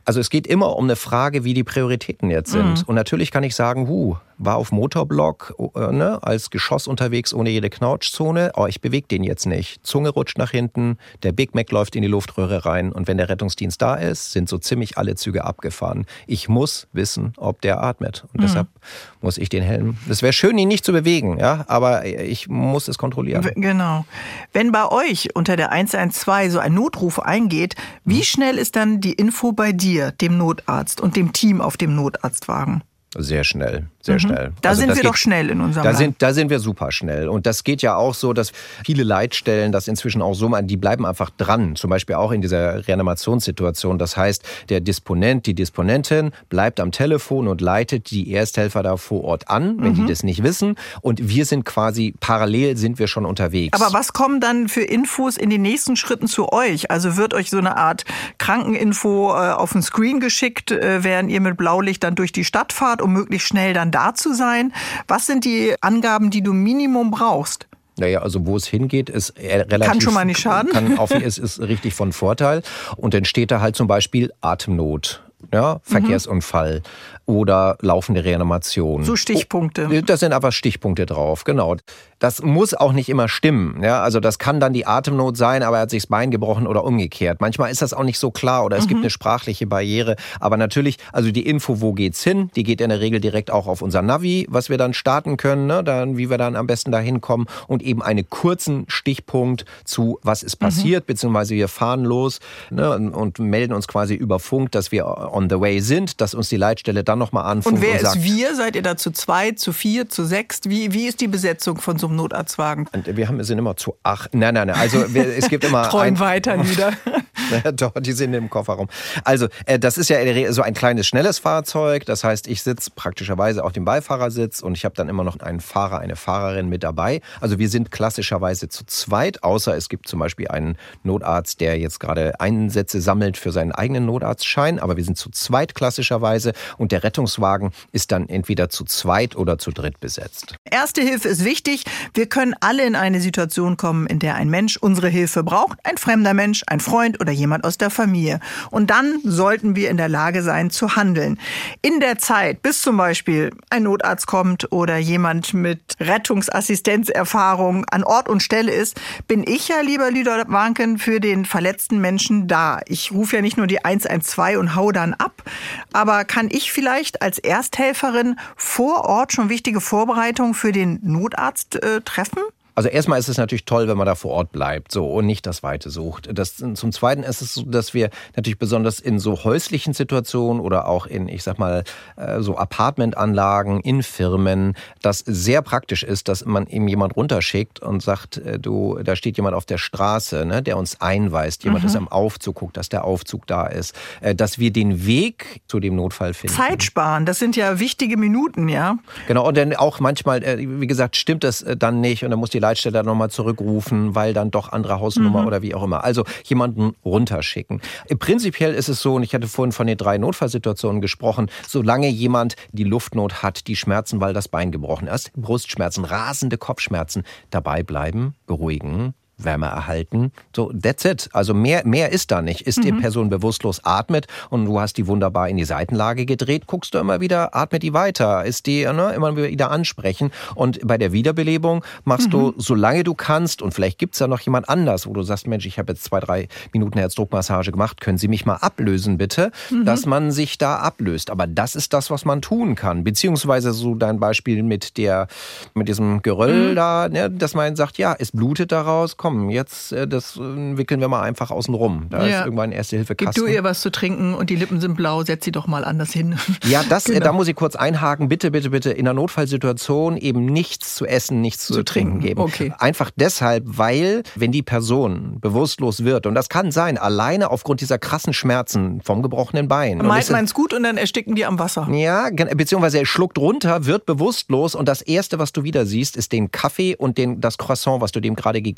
Also es geht immer um eine Frage, wie die Prioritäten jetzt sind. Mhm. Und natürlich kann ich sagen, huh, war auf Motorblock äh, ne, als Geschoss unterwegs ohne jede Knautschzone. Oh, ich bewege den jetzt nicht. Zunge rutscht nach hinten, der Big Mac läuft in die Luftröhre rein. Und wenn der Rettungsdienst da ist, sind so ziemlich alle Züge abgefahren. Ich muss wissen, ob der atmet. Und mhm. deshalb muss ich den Helm... Es wäre schön, ihn nicht zu bewegen, ja, aber ich muss es kontrollieren. Genau. Wenn bei euch unter der eins eins zwei so ein Notruf eingeht, wie schnell ist dann die Info bei dir, dem Notarzt und dem Team auf dem Notarztwagen? Sehr schnell, sehr mhm. schnell. Da also sind wir geht, doch schnell in unserem da Land. Sind, da sind wir super schnell. Und das geht ja auch so, dass viele Leitstellen das inzwischen auch so machen, die bleiben einfach dran. Zum Beispiel auch in dieser Reanimationssituation. Das heißt, der Disponent, die Disponentin bleibt am Telefon und leitet die Ersthelfer da vor Ort an, wenn mhm. die das nicht wissen. Und wir sind quasi, parallel sind wir schon unterwegs. Aber was kommen dann für Infos in den nächsten Schritten zu euch? Also wird euch so eine Art Krankeninfo äh, auf den Screen geschickt, äh, während ihr mit Blaulicht dann durch die Stadt fahrt, um möglichst schnell dann da zu sein? Was sind die Angaben, die du Minimum brauchst? Naja, also wo es hingeht, ist relativ... Kann schon mal nicht schaden. Kann auf, ist, ist richtig von Vorteil. Und dann steht da halt zum Beispiel Atemnot, ja, Verkehrsunfall mhm. oder laufende Reanimation. So Stichpunkte. Das sind einfach Stichpunkte drauf, genau. Das muss auch nicht immer stimmen. Ja? Also das kann dann die Atemnot sein, aber er hat sich das Bein gebrochen oder umgekehrt. Manchmal ist das auch nicht so klar oder es mhm. gibt eine sprachliche Barriere. Aber natürlich, also die Info, wo geht's hin, die geht in der Regel direkt auch auf unser Navi, was wir dann starten können, ne? Dann, wie wir dann am besten da hinkommen und eben einen kurzen Stichpunkt zu, was ist passiert, mhm. beziehungsweise wir fahren los, ne? und, und melden uns quasi über Funk, dass wir on the way sind, dass uns die Leitstelle dann nochmal anfunkt. Und wer und sagt, ist wir? Seid ihr da zu zweit, zu vier, zu sechs? Wie, wie ist die Besetzung von so einem Notarztwagen? Und wir haben, sind immer zu acht. Nein, nein, nein. Also wir, es gibt immer... Träum ein, weiter wieder. Doch, die sind im Kofferraum. Also das ist ja so ein kleines, schnelles Fahrzeug. Das heißt, ich sitze praktischerweise auf dem Beifahrersitz und ich habe dann immer noch einen Fahrer, eine Fahrerin mit dabei. Also wir sind klassischerweise zu zweit, außer es gibt zum Beispiel einen Notarzt, der jetzt gerade Einsätze sammelt für seinen eigenen Notarztschein. Aber wir sind zu zweit klassischerweise und der Rettungswagen ist dann entweder zu zweit oder zu dritt besetzt. Erste Hilfe ist wichtig. Wir können alle in eine Situation kommen, in der ein Mensch unsere Hilfe braucht. Ein fremder Mensch, ein Freund oder jemand aus der Familie. Und dann sollten wir in der Lage sein zu handeln. In der Zeit, bis zum Beispiel ein Notarzt kommt oder jemand mit Rettungsassistenzerfahrung an Ort und Stelle ist, bin ich ja, lieber Lüder Warnken, für den verletzten Menschen da. Ich rufe ja nicht nur die eins eins zwei und hau dann ab, aber kann ich vielleicht als Ersthelferin vor Ort schon wichtige Vorbereitungen für den Notarzt äh, treffen? Also erstmal ist es natürlich toll, wenn man da vor Ort bleibt so und nicht das Weite sucht. Das, zum Zweiten ist es so, dass wir natürlich besonders in so häuslichen Situationen oder auch in, ich sag mal, so Apartmentanlagen, in Firmen, das sehr praktisch ist, dass man eben jemand runterschickt und sagt, du, da steht jemand auf der Straße, ne, der uns einweist, jemand mhm. ist am Aufzug, guckt, dass der Aufzug da ist, dass wir den Weg zu dem Notfall finden. Zeit sparen, das sind ja wichtige Minuten, ja? Genau, und dann auch manchmal, wie gesagt, stimmt das dann nicht und dann muss die Leitstelle dann nochmal zurückrufen, weil dann doch andere Hausnummer mhm. oder wie auch immer. Also jemanden runterschicken. Prinzipiell ist es so, und ich hatte vorhin von den drei Notfallsituationen gesprochen, solange jemand die Luftnot hat, die Schmerzen, weil das Bein gebrochen ist, Brustschmerzen, rasende Kopfschmerzen, dabei bleiben, beruhigen, Wärme erhalten. So, that's it. Also mehr, mehr ist da nicht. Ist mhm. die Person bewusstlos, atmet und du hast die wunderbar in die Seitenlage gedreht, guckst du immer wieder, atmet die weiter. Ist die, ne, immer wieder ansprechen. Und bei der Wiederbelebung machst mhm. du, solange du kannst, und vielleicht gibt's da noch jemand anders, wo du sagst, Mensch, ich habe jetzt zwei, drei Minuten Herzdruckmassage gemacht, können Sie mich mal ablösen, bitte? Mhm. Dass man sich da ablöst. Aber das ist das, was man tun kann. Beziehungsweise so dein Beispiel mit der, mit diesem Geröll mhm. da, ne, dass man sagt, ja, es blutet daraus, komm, jetzt das wickeln wir mal einfach außen rum. Da ja. ist irgendwann ein Erste-Hilfe-Kasten. Gib du ihr was zu trinken und die Lippen sind blau, setz sie doch mal anders hin. Ja, das, genau. da muss ich kurz einhaken. Bitte, bitte, bitte in einer Notfallsituation eben nichts zu essen, nichts zu, zu trinken geben. Okay. Einfach deshalb, weil wenn die Person bewusstlos wird, und das kann sein, alleine aufgrund dieser krassen Schmerzen vom gebrochenen Bein. Meint man es gut und dann ersticken die am Wasser. Ja, beziehungsweise er schluckt runter, wird bewusstlos und das Erste, was du wieder siehst, ist den Kaffee und den, das Croissant, was du dem gerade gegeben hast.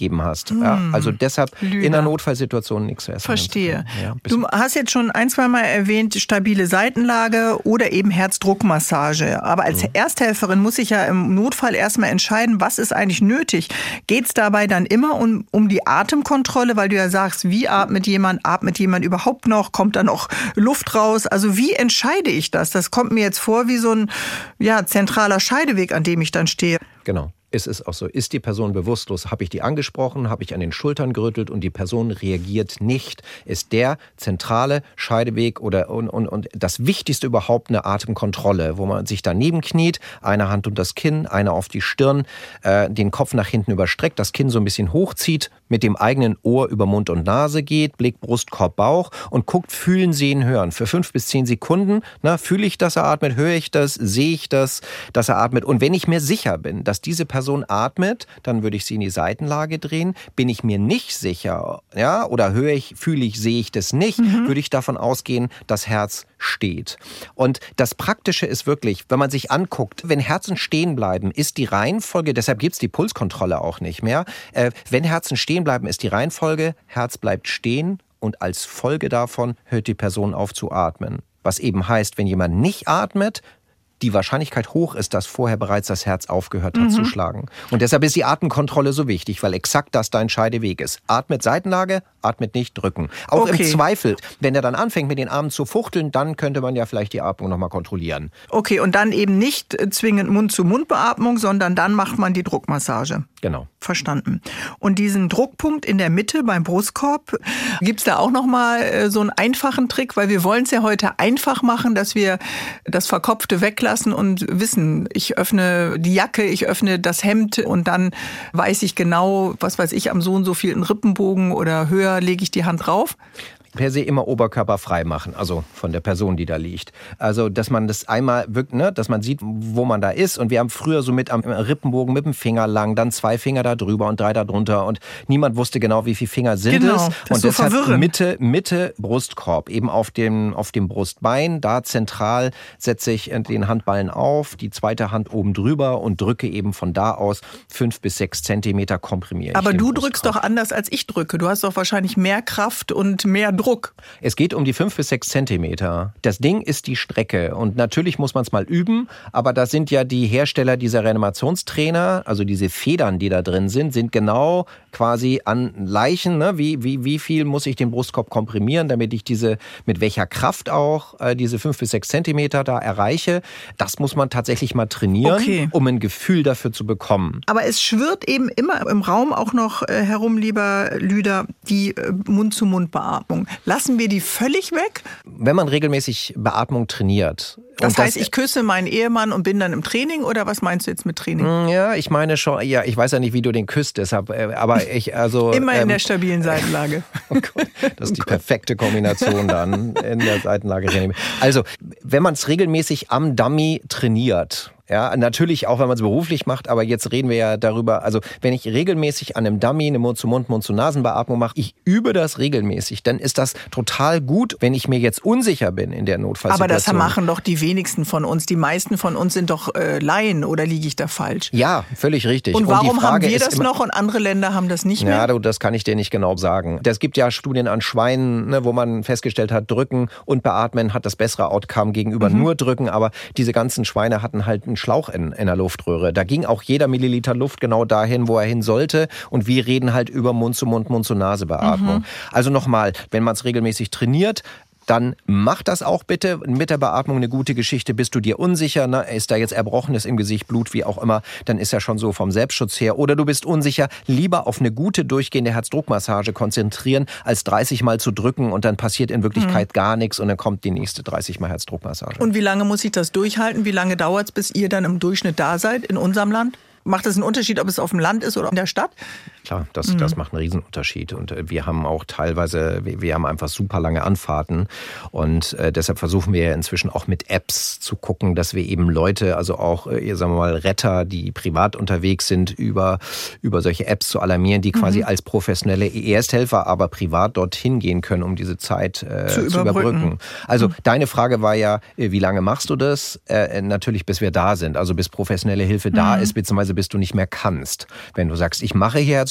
kannst. Mm. Ja? Also deshalb Lüder. In einer Notfallsituation nichts zu essen. Verstehe. Ja, du hast jetzt schon ein, zwei Mal erwähnt, stabile Seitenlage oder eben Herzdruckmassage. Aber als mm. Ersthelferin muss ich ja im Notfall erstmal entscheiden, was ist eigentlich nötig. Geht es dabei dann immer um, um die Atemkontrolle, weil du ja sagst, wie atmet jemand, atmet jemand überhaupt noch, kommt da noch Luft raus? Also wie entscheide ich das? Das kommt mir jetzt vor wie so ein ja, zentraler Scheideweg, an dem ich dann stehe. Genau. Es ist auch so, ist die Person bewusstlos, habe ich die angesprochen, habe ich an den Schultern gerüttelt und die Person reagiert nicht, ist der zentrale Scheideweg oder und, und, und das Wichtigste überhaupt eine Atemkontrolle, wo man sich daneben kniet, eine Hand unter das Kinn, eine auf die Stirn, äh, den Kopf nach hinten überstreckt, das Kinn so ein bisschen hochzieht, mit dem eigenen Ohr über Mund und Nase geht, Blick, Brust, Korb, Bauch und guckt, fühlen, sehen, hören. Für fünf bis zehn Sekunden, na, fühle ich, dass er atmet, höre ich das, sehe ich das, dass er atmet. Und wenn ich mir sicher bin, dass diese Person atmet, dann würde ich sie in die Seitenlage drehen. Bin ich mir nicht sicher, ja, oder höre ich, fühle ich, sehe ich das nicht, mhm. würde ich davon ausgehen, das Herz steht. Und das Praktische ist wirklich, wenn man sich anguckt, wenn Herzen stehen bleiben, ist die Reihenfolge, deshalb gibt es die Pulskontrolle auch nicht mehr, äh, wenn Herzen stehen bleiben, ist die Reihenfolge, Herz bleibt stehen und als Folge davon hört die Person auf zu atmen. Was eben heißt, wenn jemand nicht atmet, die Wahrscheinlichkeit hoch ist, dass vorher bereits das Herz aufgehört hat mhm. zu schlagen. Und deshalb ist die Atemkontrolle so wichtig, weil exakt das dein Scheideweg ist. Atmet Seitenlage, atmet nicht drücken. Auch okay. im Zweifel, wenn er dann anfängt mit den Armen zu fuchteln, dann könnte man ja vielleicht die Atmung nochmal kontrollieren. Okay, und dann eben nicht zwingend Mund-zu-Mund-Beatmung, sondern dann macht man die Druckmassage. Genau. Verstanden. Und diesen Druckpunkt in der Mitte beim Brustkorb, gibt's da auch nochmal so einen einfachen Trick? Weil wir wollen es ja heute einfach machen, dass wir das Verkopfte weglassen und wissen, ich öffne die Jacke, ich öffne das Hemd und dann weiß ich genau, was weiß ich, am so und so vielen Rippenbogen oder höher lege ich die Hand drauf. Per se immer Oberkörper frei machen, also von der Person, die da liegt. Also, dass man das einmal wirkt, ne, dass man sieht, wo man da ist. Und wir haben früher so mit am Rippenbogen mit dem Finger lang, dann zwei Finger da drüber und drei da drunter. Und niemand wusste genau, wie viele Finger sind genau, es. Das und ist so deshalb verwirrend. Mitte, Mitte Brustkorb, eben auf dem, auf dem Brustbein. Da zentral setze ich den Handballen auf, die zweite Hand oben drüber und drücke eben von da aus fünf bis sechs Zentimeter komprimieren. Aber du drückst doch anders, als ich drücke. Du hast doch wahrscheinlich mehr Kraft und mehr Druck. Druck. Es geht um die fünf bis sechs Zentimeter. Das Ding ist die Strecke. Und natürlich muss man es mal üben, aber da sind ja die Hersteller dieser Reanimationstrainer, also diese Federn, die da drin sind, sind genau quasi an Leichen, ne? wie, wie, wie viel muss ich den Brustkorb komprimieren, damit ich diese, mit welcher Kraft auch, äh, diese fünf bis sechs Zentimeter da erreiche. Das muss man tatsächlich mal trainieren, okay. um ein Gefühl dafür zu bekommen. Aber es schwirrt eben immer im Raum auch noch äh, herum, lieber Lüder, die äh, Mund-zu-Mund-Beatmung. Lassen wir die völlig weg? Wenn man regelmäßig Beatmung trainiert. Das heißt, das, ich küsse meinen Ehemann und bin dann im Training, oder was meinst du jetzt mit Training? Ja, ich meine schon, ja, ich weiß ja nicht, wie du den küsst, deshalb, aber ich, also... Immer in ähm, der stabilen Seitenlage. Oh Gott, das ist die perfekte Kombination dann in der Seitenlage. Also, wenn man es regelmäßig am Dummy trainiert, ja, natürlich auch, wenn man es beruflich macht, aber jetzt reden wir ja darüber, also wenn ich regelmäßig an einem Dummy eine Mund-zu-Mund, Mund-zu-Nasen-Beatmung mache, ich übe das regelmäßig, dann ist das total gut, wenn ich mir jetzt unsicher bin in der Notfallsituation. Aber das machen doch die wenigsten von uns. Die meisten von uns sind doch äh, Laien, oder liege ich da falsch? Ja, völlig richtig. Und warum und haben wir das noch und andere Länder haben das nicht mehr? Ja, das kann ich dir nicht genau sagen. Es gibt ja Studien an Schweinen, ne, wo man festgestellt hat, drücken und beatmen hat das bessere Outcome gegenüber mhm. nur drücken, aber diese ganzen Schweine hatten halt einen Schlauch in, in der Luftröhre. Da ging auch jeder Milliliter Luft genau dahin, wo er hin sollte. Und wir reden halt über Mund-zu-Mund, Mund-zu-Nase-Beatmung. Mhm. Also nochmal, wenn man es regelmäßig trainiert, dann mach das auch bitte. Mit der Beatmung eine gute Geschichte. Bist du dir unsicher, ne? Ist da jetzt Erbrochenes im Gesicht, Blut, wie auch immer, dann ist ja schon so vom Selbstschutz her. Oder du bist unsicher, lieber auf eine gute, durchgehende Herzdruckmassage konzentrieren, als dreißig Mal zu drücken und dann passiert in Wirklichkeit mhm. gar nichts und dann kommt die nächste dreißig Mal Herzdruckmassage. Und wie lange muss ich das durchhalten? Wie lange dauert es, bis ihr dann im Durchschnitt da seid in unserem Land? Macht das einen Unterschied, ob es auf dem Land ist oder in der Stadt? Klar, das, mhm. das macht einen Riesenunterschied. Und wir haben auch teilweise, wir, wir haben einfach super lange Anfahrten. Und äh, deshalb versuchen wir ja inzwischen auch mit Apps zu gucken, dass wir eben Leute, also auch, äh, sagen wir mal, Retter, die privat unterwegs sind, über, über solche Apps zu alarmieren, die quasi mhm. als professionelle Ersthelfer, aber privat dorthin gehen können, um diese Zeit äh, zu, zu überbrücken. überbrücken. Also mhm. deine Frage war ja, wie lange machst du das? Äh, natürlich, bis wir da sind. Also bis professionelle Hilfe mhm. da ist, beziehungsweise bis du nicht mehr kannst. Wenn du sagst, ich mache hier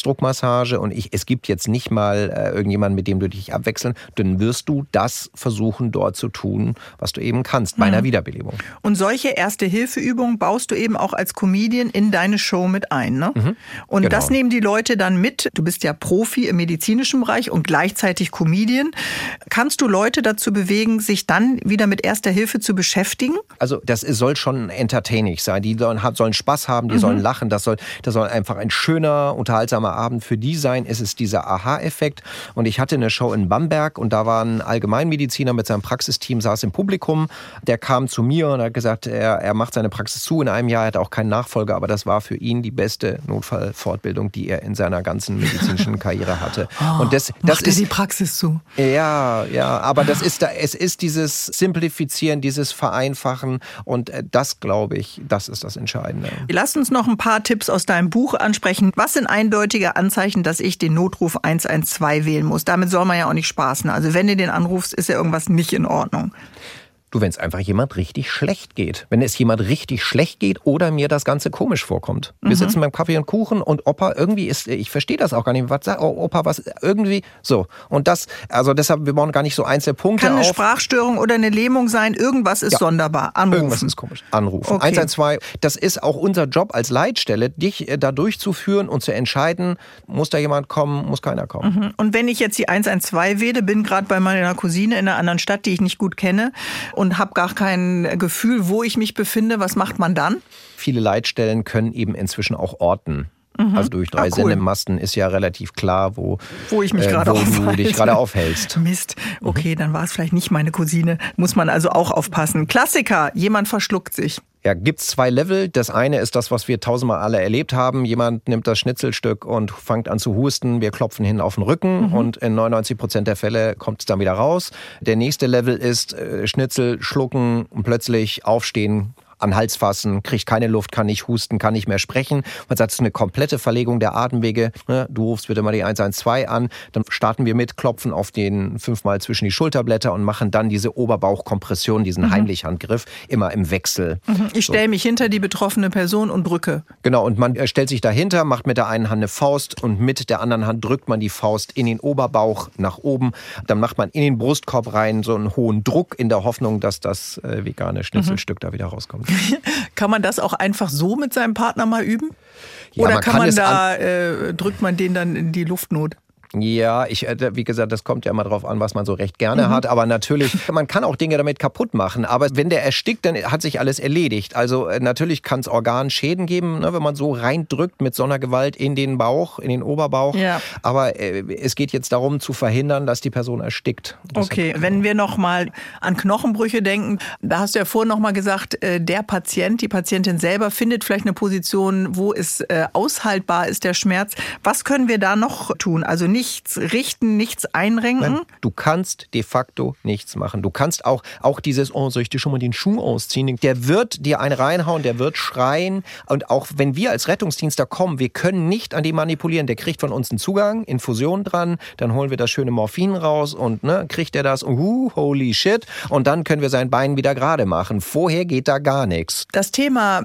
Herzdruckmassage und ich, es gibt jetzt nicht mal äh, irgendjemanden, mit dem du dich abwechseln, dann wirst du das versuchen, dort zu tun, was du eben kannst, bei einer Wiederbelebung. Und solche Erste-Hilfe-Übungen baust du eben auch als Comedian in deine Show mit ein, ne? Mhm, und genau. Das nehmen die Leute dann mit. Du bist ja Profi im medizinischen Bereich und gleichzeitig Comedian. Kannst du Leute dazu bewegen, sich dann wieder mit Erster Hilfe zu beschäftigen? Also das soll schon entertaining sein. Die sollen, sollen Spaß haben, die mhm. sollen lachen. Das soll, das soll einfach ein schöner, unterhaltsamer Abend für die sein. Es ist dieser Aha-Effekt. Und ich hatte eine Show in Bamberg und da war ein Allgemeinmediziner mit seinem Praxisteam, saß im Publikum. Der kam zu mir und hat gesagt, er, er macht seine Praxis zu in einem Jahr, er hat auch keinen Nachfolger, aber das war für ihn die beste Notfallfortbildung, die er in seiner ganzen medizinischen Karriere hatte. Oh, und das, das macht ist er die Praxis zu. Ja, ja, aber das ist da, es ist dieses Simplifizieren, dieses Vereinfachen und das, glaube ich, das ist das Entscheidende. Lass uns noch ein paar Tipps aus deinem Buch ansprechen. Was sind eindeutige Anzeichen, dass ich den Notruf eins eins zwei wählen muss? Damit soll man ja auch nicht spaßen. Also wenn du den anrufst, ist ja irgendwas nicht in Ordnung. Du, wenn es einfach jemand richtig schlecht geht. Wenn es jemand richtig schlecht geht oder mir das Ganze komisch vorkommt. Wir mhm. sitzen beim Kaffee und Kuchen und Opa irgendwie ist, ich verstehe das auch gar nicht. Was sagt oh, Opa, was irgendwie so. Und das, also deshalb, wir bauen gar nicht so einzelne Punkte Kann eine auf. Sprachstörung oder eine Lähmung sein. Irgendwas ist ja. sonderbar. Anrufen. Irgendwas ist komisch. Anrufen. Okay. eins eins zwei. Das ist auch unser Job als Leitstelle, dich da durchzuführen und zu entscheiden, muss da jemand kommen, muss keiner kommen. Mhm. Und wenn ich jetzt die eins eins zwei wähle, bin gerade bei meiner Cousine in einer anderen Stadt, die ich nicht gut kenne, und habe gar kein Gefühl, wo ich mich befinde. Was macht man dann? Viele Leitstellen können eben inzwischen auch orten. Mhm. Also durch drei ah, cool. Sendemasten ist ja relativ klar, wo, wo ich mich äh, gerade wo du dich gerade aufhältst. Mist. Okay, dann war es vielleicht nicht meine Cousine. Muss man also auch aufpassen. Klassiker, jemand verschluckt sich. Ja, gibt's zwei Level. Das eine ist das, was wir tausendmal alle erlebt haben. Jemand nimmt das Schnitzelstück und fängt an zu husten. Wir klopfen hin auf den Rücken mhm. und in neunundneunzig Prozent der Fälle kommt es dann wieder raus. Der nächste Level ist äh, Schnitzel schlucken und plötzlich aufstehen, an den Hals fassen, kriegt keine Luft, kann nicht husten, kann nicht mehr sprechen. Man sagt, es ist eine komplette Verlegung der Atemwege. Du rufst bitte mal die eins eins zwei an. Dann starten wir mit, klopfen auf den fünfmal zwischen die Schulterblätter und machen dann diese Oberbauchkompression, diesen mhm. Heimlich-Handgriff, immer im Wechsel. Mhm. Ich stelle mich hinter die betroffene Person und drücke. Genau, und man stellt sich dahinter, macht mit der einen Hand eine Faust und mit der anderen Hand drückt man die Faust in den Oberbauch nach oben. Dann macht man in den Brustkorb rein so einen hohen Druck in der Hoffnung, dass das äh, vegane Schnitzelstück mhm. da wieder rauskommt. Kann man das auch einfach so mit seinem Partner mal üben? Ja, Oder man kann, kann man da, äh, drückt man den dann in die Luftnot? Ja, ich, wie gesagt, das kommt ja immer drauf an, was man so recht gerne mhm. hat. Aber natürlich, man kann auch Dinge damit kaputt machen. Aber wenn der erstickt, dann hat sich alles erledigt. Also natürlich kann es Organschäden geben, ne, wenn man so reindrückt mit so einer Gewalt in den Bauch, in den Oberbauch. Ja. Aber äh, es geht jetzt darum, zu verhindern, dass die Person erstickt. Das okay, wenn wir noch mal an Knochenbrüche denken, da hast du ja vorhin noch mal gesagt, äh, der Patient, die Patientin selber findet vielleicht eine Position, wo es äh, aushaltbar ist, der Schmerz. Was können wir da noch tun? Also nicht Nichts richten, nichts einrenken? Nein, du kannst de facto nichts machen. Du kannst auch, auch dieses, oh, soll ich dir schon mal den Schuh ausziehen? Der wird dir einen reinhauen, der wird schreien. Und auch wenn wir als Rettungsdienster kommen, wir können nicht an dem manipulieren. Der kriegt von uns einen Zugang, Infusion dran, dann holen wir das schöne Morphin raus und ne, kriegt er das, uh, holy shit. Und dann können wir sein Bein wieder gerade machen. Vorher geht da gar nichts. Das Thema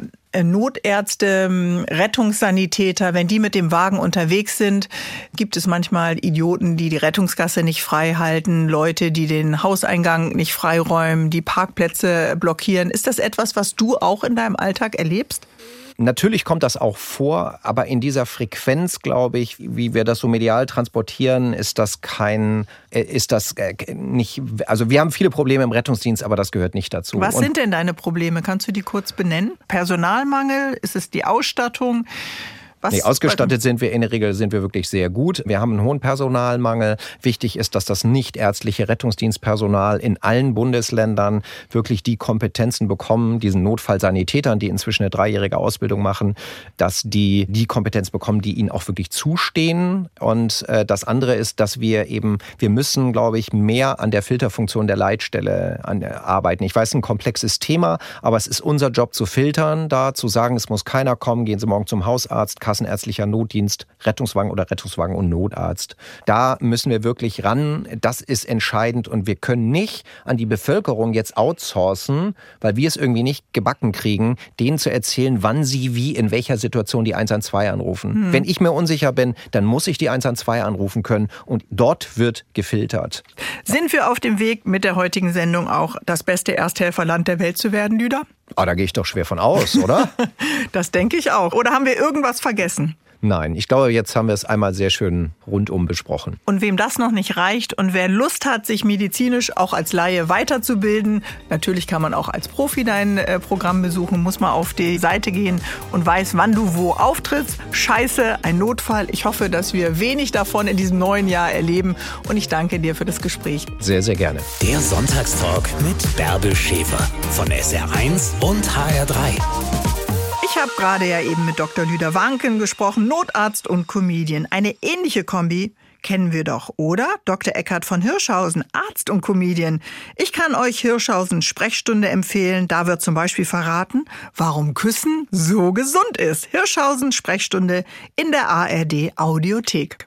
Notärzte, Rettungssanitäter, wenn die mit dem Wagen unterwegs sind, gibt es manchmal Idioten, die die Rettungsgasse nicht frei halten, Leute, die den Hauseingang nicht freiräumen, die Parkplätze blockieren. Ist das etwas, was du auch in deinem Alltag erlebst? Natürlich kommt das auch vor, aber in dieser Frequenz, glaube ich, wie wir das so medial transportieren, ist das kein, ist das nicht, also wir haben viele Probleme im Rettungsdienst, aber das gehört nicht dazu. Was sind denn deine Probleme? Kannst du die kurz benennen? Personalmangel? Ist es die Ausstattung? Was nee, ausgestattet sind wir in der Regel sind wir wirklich sehr gut. Wir haben einen hohen Personalmangel. Wichtig ist, dass das nichtärztliche Rettungsdienstpersonal in allen Bundesländern wirklich die Kompetenzen bekommen, diesen Notfallsanitätern, die inzwischen eine dreijährige Ausbildung machen, dass die die Kompetenz bekommen, die ihnen auch wirklich zustehen. Und äh, das andere ist, dass wir eben, wir müssen, glaube ich, mehr an der Filterfunktion der Leitstelle an, äh, arbeiten. Ich weiß, ein komplexes Thema, aber es ist unser Job zu filtern, da zu sagen, es muss keiner kommen, gehen Sie morgen zum Hausarzt, kassenärztlicher Notdienst, Rettungswagen oder Rettungswagen und Notarzt. Da müssen wir wirklich ran. Das ist entscheidend und wir können nicht an die Bevölkerung jetzt outsourcen, weil wir es irgendwie nicht gebacken kriegen, denen zu erzählen, wann sie wie in welcher Situation die eins eins zwei anrufen. Hm. Wenn ich mir unsicher bin, dann muss ich die eins eins zwei anrufen können und dort wird gefiltert. Sind wir auf dem Weg, mit der heutigen Sendung auch das beste Ersthelferland der Welt zu werden, Lüder? Ah, da gehe ich doch schwer von aus, oder? Das denke ich auch. Oder haben wir irgendwas vergessen? Nein, ich glaube, jetzt haben wir es einmal sehr schön rundum besprochen. Und wem das noch nicht reicht und wer Lust hat, sich medizinisch auch als Laie weiterzubilden, natürlich kann man auch als Profi dein äh, Programm besuchen, muss mal auf die Seite gehen und weiß, wann du wo auftrittst. Scheiße, ein Notfall. Ich hoffe, dass wir wenig davon in diesem neuen Jahr erleben und ich danke dir für das Gespräch. Sehr, sehr gerne. Der Sonntagstalk mit Bärbel Schäfer von S R eins und H R drei. Ich habe gerade ja eben mit Doktor Lüder Wanken gesprochen, Notarzt und Comedian. Eine ähnliche Kombi kennen wir doch, oder? Doktor Eckhard von Hirschhausen, Arzt und Comedian. Ich kann euch Hirschhausens Sprechstunde empfehlen. Da wird zum Beispiel verraten, warum Küssen so gesund ist. Hirschhausens Sprechstunde in der A R D Audiothek.